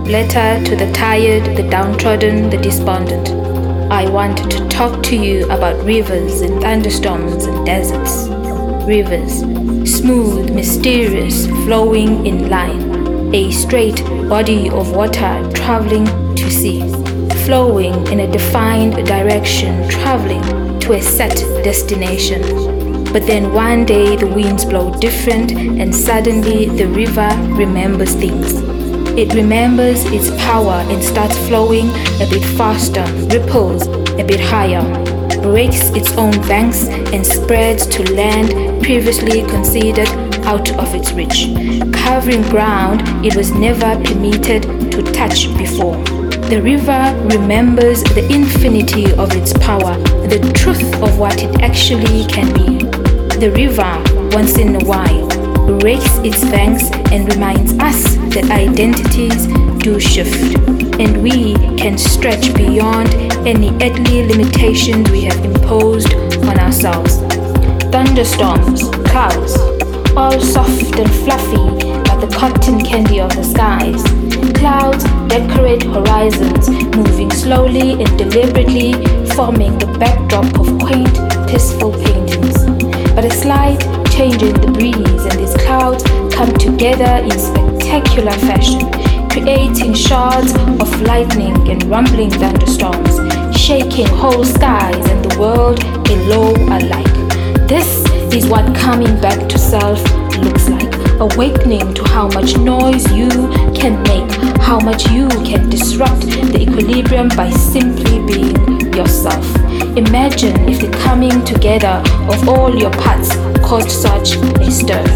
letter to the tired, the downtrodden, the despondent. I want to talk to you about rivers and thunderstorms and deserts. Rivers, smooth, mysterious, flowing in line, a straight body of water traveling to sea, flowing in a defined direction, traveling to a set destination. But then one day the winds blow different and suddenly the river remembers things. It remembers its power and starts flowing a bit faster, ripples a bit higher, breaks its own banks and spreads to land previously considered out of its reach, covering ground it was never permitted to touch before. The river remembers the infinity of its power, the truth of what it actually can be. The river, once in a while, breaks its banks and reminds us that identities do shift, and we can stretch beyond any earthly limitations we have imposed on ourselves. Thunderstorms, clouds, all soft and fluffy like the cotton candy of the skies. Clouds decorate horizons, moving slowly and deliberately, forming the backdrop of quaint, peaceful paintings. But a slight change in the breeze and these clouds come together in spectacular fashion, creating shards of lightning and rumbling thunderstorms, shaking whole skies and the world below alike. This is what coming back to self looks like. Awakening to how much noise you can make, how much you can disrupt the equilibrium by simply being yourself. Imagine if the coming together of all your parts caused such a stir.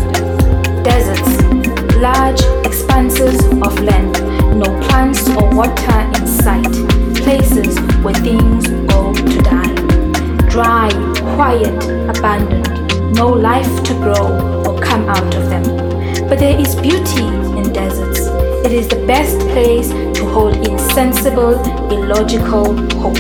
Deserts, large expanses of land, no plants or water in sight, places where things go to die. Dry, quiet, abandoned, no life to grow or come out of them. But there is beauty in deserts. It is the best place to hold insensible, illogical hope.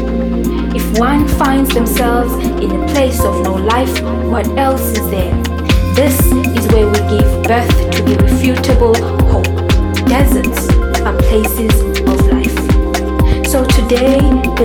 If one finds themselves in a place of no life, what else is there? This is where we give birth to irrefutable hope. Deserts are places of life. So today,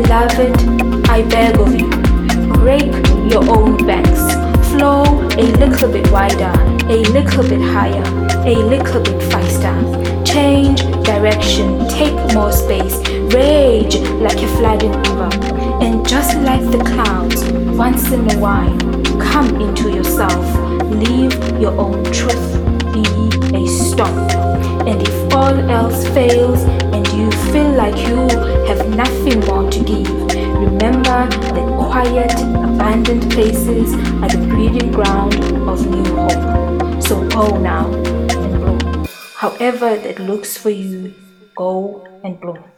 beloved, I beg of you, break your own banks. Flow a little bit wider, a little bit higher, a little bit faster. Change direction, take more space, rage like a flooding river. And just like the clouds, once in a while, come into yourself, live your own truth, be a storm. And if all else fails and you feel like you have nothing more to give, remember that quiet, abandoned places are the breeding ground of new hope. So go now and bloom. However that looks for you, go and bloom.